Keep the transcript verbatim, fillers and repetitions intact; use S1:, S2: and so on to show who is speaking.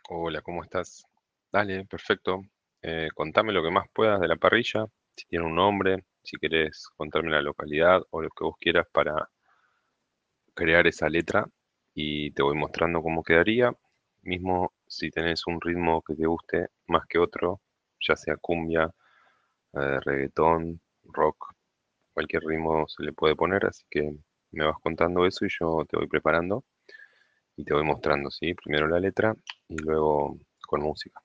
S1: Hola, ¿cómo estás? Dale, perfecto. Eh, contame lo que más puedas de la parrilla, si tiene un nombre, si querés contarme la localidad o lo que vos quieras para crear esa letra y te voy mostrando cómo quedaría. Mismo si tenés un ritmo que te guste más que otro, ya sea cumbia, eh, reggaetón, rock, cualquier ritmo se le puede poner, así que me vas contando eso y yo te voy preparando y te voy mostrando, ¿sí? Primero la letra y luego con música.